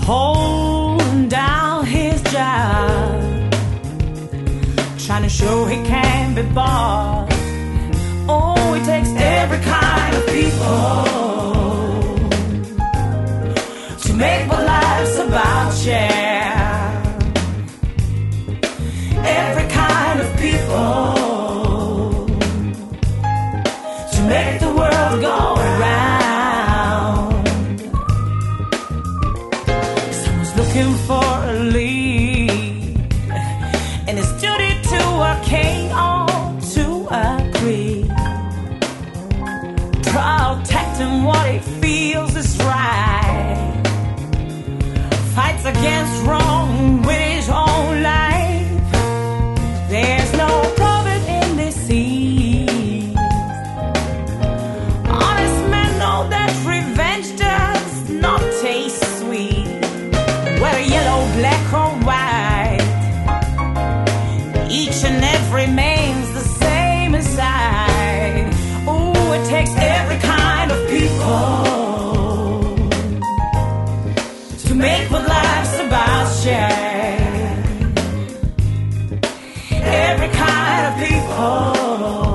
holding down his job, trying to show he can be bought. Oh, it takes every kind of people to make what life's about, yeah. Every kind of people to make the world go round. Someone's looking for a lead, and it's duty to a king all to agree, protecting what he feels is right, fights against wrong with his own life. There's no profit in deceit. Honest men know that revenge does not taste sweet. Whether yellow, black or white, each and every man's the same inside. Oh, it takes every kind of people to make what life's about, yeah. Every kind of people